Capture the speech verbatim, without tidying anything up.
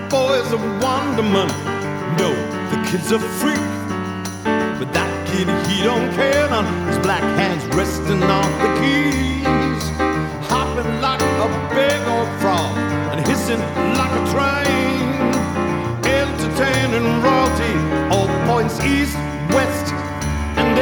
boy's a wonderment. No, the kid's a freak. But that kid, he don't care none. His black hands resting on the keys, hopping like a big old frog and hissing like a train, entertaining royalty, all points east